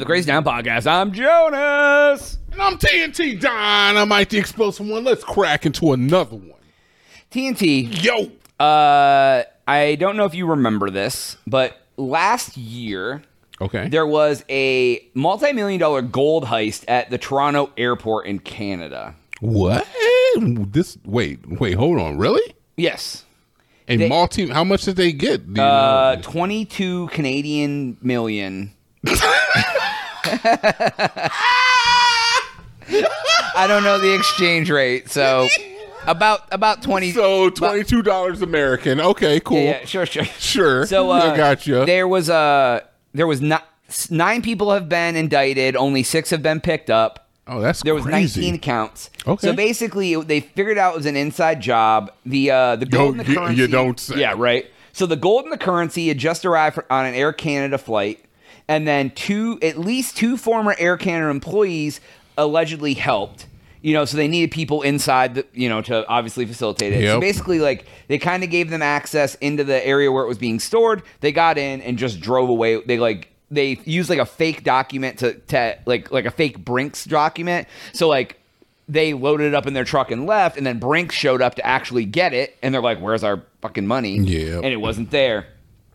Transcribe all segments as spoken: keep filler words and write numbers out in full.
the Crazy Town Podcast. I'm Jonas. And I'm T N T Dynamite, the explosive one. Let's crack into another one. T N T. Yo. Uh, I don't know if you remember this, but last year, okay, there was a multi-million dollar gold heist at the Toronto airport in Canada. What? This? Wait, wait, hold on. Really? Yes. A They- multi? How much did they get? Do you Uh, know? twenty-two Canadian million. I don't know the exchange rate, so about about twenty. So twenty-two dollars American. Okay, cool. Yeah, yeah, sure, sure, Sure. So uh, I gotcha. There was uh, there was not, nine people have been indicted. Only six have been picked up. Oh, that's There was crazy. nineteen counts. Okay. So basically, they figured out it was an inside job. The uh, the Yo, gold and the you- currency. you don't say. Yeah, right. So the gold and the currency had just arrived on an Air Canada flight, and then two, at least two former Air Canada employees allegedly helped. You know, so they needed people inside, the, you know, to obviously facilitate it. So Yep. basically, like, they kind of gave them access into the area where it was being stored. They got in and just drove away. They, like, they used, like, a fake document to, to like, like a fake Brinks document. So, like, they loaded it up in their truck and left, and then Brinks showed up to actually get it. And they're like, where's our fucking money? Yeah. And it wasn't there.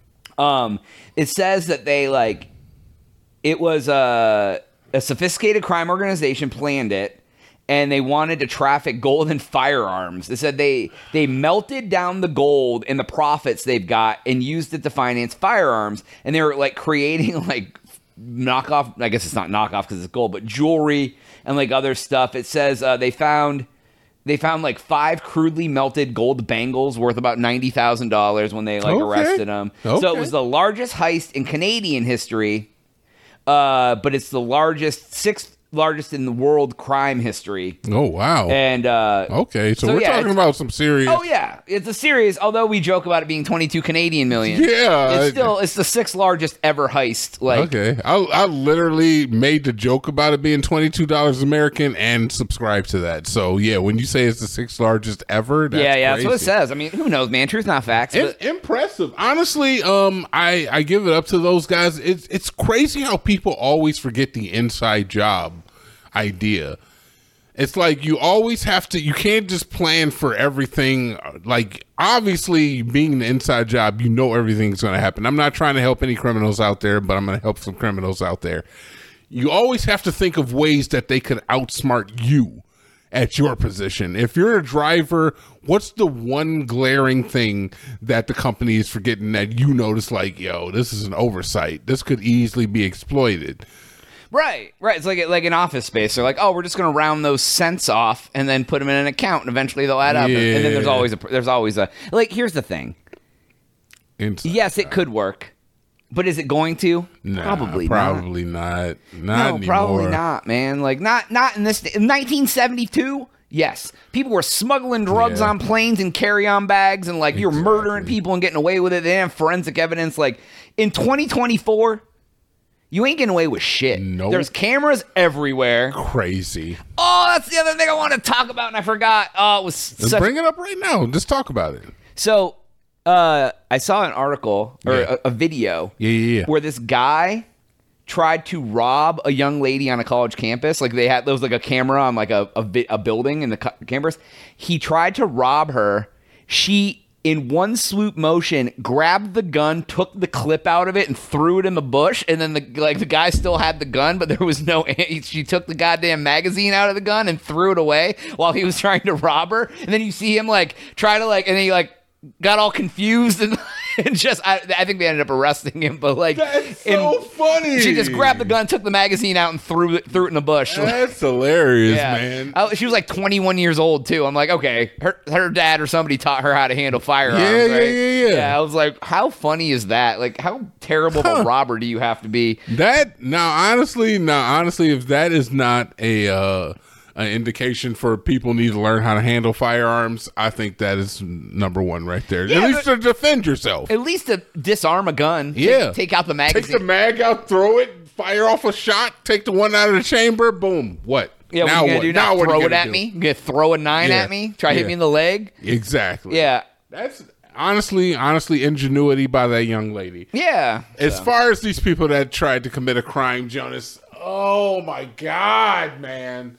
Um, it says that they, like, it was a, a sophisticated crime organization planned it. And they wanted to traffic gold and firearms. They said they they melted down the gold and the profits they've got and used it to finance firearms. And they were like creating like knockoff. I guess it's not knockoff because it's gold, but jewelry and like other stuff. It says uh, they found they found like five crudely melted gold bangles worth about ninety thousand dollars when they like Okay. arrested them. So Okay. it was the largest heist in Canadian history, uh, but it's the largest sixth. largest in the world crime history. Oh, wow. And uh okay, so, so, we're yeah, talking it's- about some serious. oh yeah, it's a series, although we joke about it being twenty-two Canadian million. Yeah. It's still it's the sixth largest ever heist. Like Okay, I, I literally made the joke about it being twenty-two dollars American and subscribed to that. So yeah, when you say it's the sixth largest ever, that's yeah, yeah, that's what it crazy. says. I mean, who knows, man? Truth not facts. It's But impressive, honestly. Um, I I give it up to those guys. It's it's crazy how people always forget the inside job idea. It's like you always have to. You can't just plan for everything. Like obviously, being the inside job, you know everything's going to happen. I'm not trying to help any criminals out there, but I'm going to help some criminals out there. You always have to think of ways that they could outsmart you at your position. If you're a driver, what's the one glaring thing that the company is forgetting that you notice? Like, yo, this is an oversight. This could easily be exploited. right, right. It's like like an Office Space. They're like, oh, we're just gonna round those cents off and then put them in an account, and eventually they'll add up. And, and then there's Yeah. always a there's always a like. Here's the thing. Inside Yes, it job. could work, but is it going to? Nah, probably not. probably not. Not No, anymore. probably not, man. Like not not in this in nineteen seventy-two. Yes, people were smuggling drugs Yeah. on planes and carry-on bags, and like you're Exactly. murdering people and getting away with it. They didn't have forensic evidence. Like in twenty twenty-four, you ain't getting away with shit. Nope. There's cameras everywhere. Crazy. Oh, that's the other thing I want to talk about, and I forgot. Oh, it was Let's such. bring it up right now. Just talk about it. So, uh, I saw an article or Yeah. a, a video. Yeah, yeah, yeah. Where this guy tried to rob a young lady on a college campus. Like they had, there was like a camera on like a, a, vi- a building in the co- campus. He tried to rob her. She, in one swoop motion, grabbed the gun, took the clip out of it, and threw it in the bush. And then the like the guy still had the gun, but there was no. She took the goddamn magazine out of the gun and threw it away while he was trying to rob her. And then you see him like try to like, and then he like got all confused and. And just, I, I think they ended up arresting him, but like, That's so in- funny. She just grabbed the gun, took the magazine out, and threw it threw it in the bush. That's hilarious, Yeah. man. I- she was like twenty-one years old too. I'm like, okay, her her dad or somebody taught her how to handle firearms. Yeah, yeah, right? yeah, yeah. Yeah, I was like, how funny is that? Like, how terrible of a robber do you have to be? That now, honestly, now honestly, if that is not a uh, an indication for people need to learn how to handle firearms, I think that is number one right there. Yeah, At least but- to defend yourself. At least to disarm a gun. Take- Yeah. take, out the Take magazine. the mag out, throw it, fire off a shot, take the one out of the chamber, boom. What? yeah, now what you gonna what? do? Now Not what are throw you it gonna at do? me? You gonna throw a nine Yeah. at me? Try to hit Yeah. me in the leg? Exactly. Yeah. That's honestly, honestly, ingenuity by that young lady. Yeah. As so. far as these people that tried to commit a crime, Jonas, oh my God, man.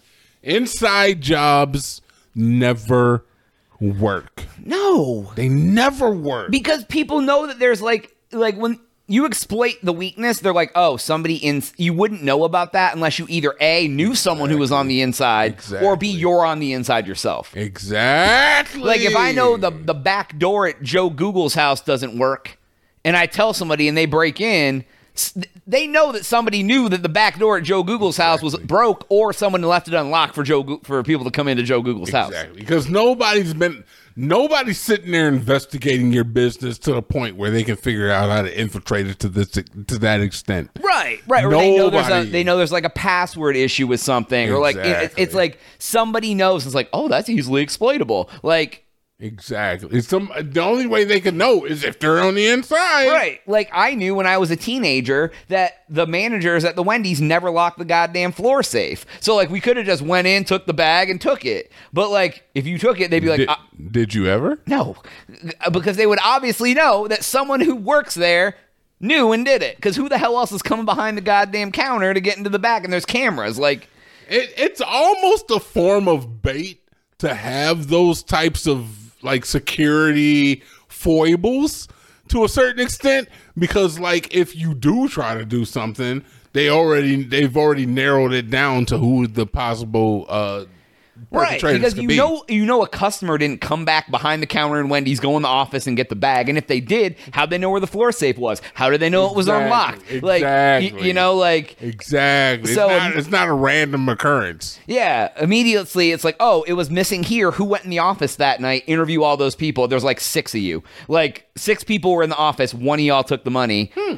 Inside jobs never work. No. They never work. Because people know that there's like, like when you exploit the weakness, they're like, oh, somebody in, you wouldn't know about that unless you either A, knew someone exactly. who was on the inside, exactly. or B, you're on the inside yourself. Exactly. Like if I know the, the back door at Joe Google's house doesn't work, and I tell somebody and they break in, they know that somebody knew that the back door at Joe Google's house was broke, or someone left it unlocked for Joe for people to come into Joe Google's exactly. house. Exactly, because nobody's been nobody's sitting there investigating your business to the point where they can figure out how to infiltrate it to this to that extent. Right, right. Or they know there's a, they know there's like a password issue with something, exactly. or like it, it's like somebody knows. It's like, oh, that's easily exploitable. Like. Exactly. It's some, the only way they can know is if they're on the inside. Right. Like, I knew when I was a teenager that the managers at the Wendy's never locked the goddamn floor safe. So, like, we could have just went in, took the bag, and took it. But, like, if you took it, they'd be like... Did, uh, did you ever? No. Because they would obviously know that someone who works there knew and did it. Because who the hell else is coming behind the goddamn counter to get into the back? And there's cameras. Like... It, it's almost a form of bait to have those types of like security foibles to a certain extent, because like if you do try to do something, they already they've already narrowed it down to who the possible uh right, because you be. know you know a customer didn't come back behind the counter in Wendy's, go in the office and get the bag, and if they did, how'd they know where the floor safe was? How did they know exactly, it was unlocked? Exactly. Like y- you know, like exactly. So it's not, it's not a random occurrence. Yeah, immediately it's like, oh, it was missing here. Who went in the office that night? Interview all those people. There's like six of you. Like six people were in the office. One of y'all took the money. Hmm.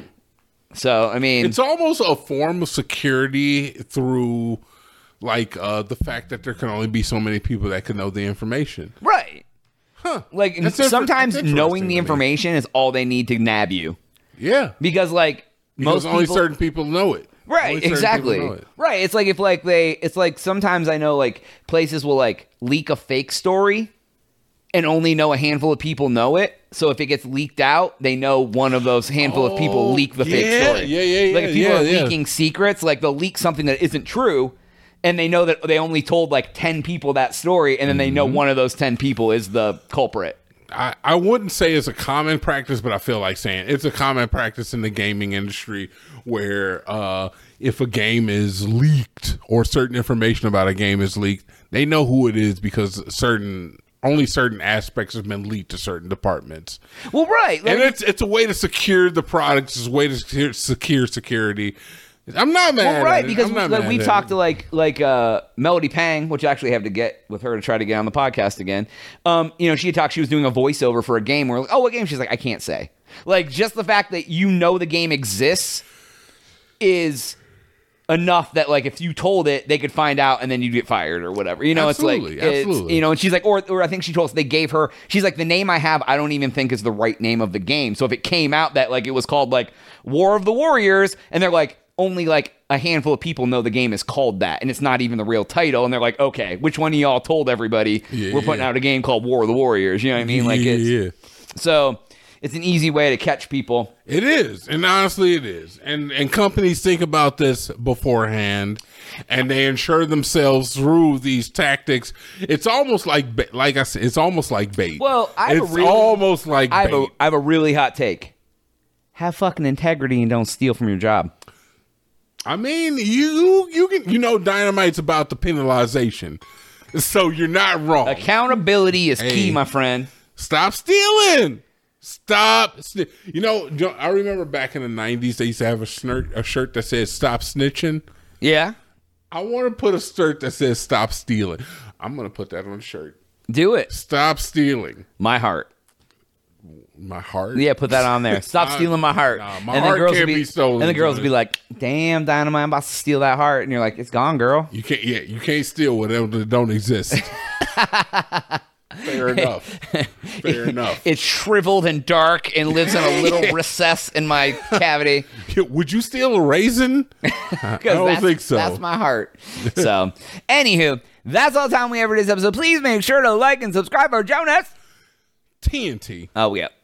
So I mean, it's almost a form of security through. Like uh, the fact that there can only be so many people that can know the information. Right. Huh. Like that's sometimes knowing the information is all they need to nab you. Yeah. Because like because most only people, certain people know it. Right, exactly. Know it. Right. It's like if like they it's like sometimes I know like places will like leak a fake story and only know a handful of people know it. So if it gets leaked out, they know one of those handful oh, of people leak the yeah, fake story. Yeah, yeah, yeah. Like if people yeah, are yeah. leaking secrets, like they'll leak something that isn't true. And they know that they only told like ten people that story, and then they know one of those ten people is the culprit. I, I wouldn't say it's a common practice, but I feel like saying it's a common practice in the gaming industry where uh, if a game is leaked or certain information about a game is leaked, they know who it is because certain only certain aspects have been leaked to certain departments. Well, right. Like, and it's it's a way to secure the products, it's a way to secure, secure security. I'm not mad. Well, right, at because it. we, like, we talked to like like uh, Melody Pang, which I actually have to get with her to try to get on the podcast again. Um, you know, she had talked. She was doing a voiceover for a game. We're like, oh, what game? She's like, I can't say. Like, just the fact that you know the game exists is enough that like if you told it, they could find out and then you'd get fired or whatever. You know, absolutely, it's like absolutely. It's, you know, and she's like, or or I think she told us they gave her. She's like, the name I have, I don't even think is the right name of the game. So if it came out that like it was called like War of the Warriors, and they're like. Only like a handful of people know the game is called that, and it's not even the real title. And they're like, okay, which one of y'all told everybody yeah, we're putting yeah. out a game called War of the Warriors? You know what I mean? Like, yeah, it's, yeah. So it's an easy way to catch people. It is, and honestly, it is. And and companies think about this beforehand, and they ensure themselves through these tactics. It's almost like, like I said, it's almost like bait. Well, I have it's a really, almost like I have bait. A, I have a really hot take. Have fucking integrity and don't steal from your job. I mean, you you can you know Dynamite's about the penalization, so you're not wrong. Accountability is hey, key, my friend. Stop stealing. Stop. Sni- you know, I remember back in the nineties, they used to have a shirt a shirt that says "Stop snitching." Yeah. I want to put a shirt that says "Stop stealing." I'm gonna put that on a shirt. Do it. Stop stealing. My heart. My heart? Yeah, put that on there. Stop stealing my heart. Nah, my and heart the girls can't will be, be stolen. And the girls will be like, damn, Dynamite, I'm about to steal that heart. And you're like, it's gone, girl. You can't, yeah, you can't steal whatever that don't exist. Fair enough. Fair enough. It's shriveled and dark and lives in a little recess in my cavity. Would you steal a raisin? I don't think so. That's my heart. So, anywho, that's all the time we have for this episode. Please make sure to like and subscribe for Jonas. T N T. Oh yeah.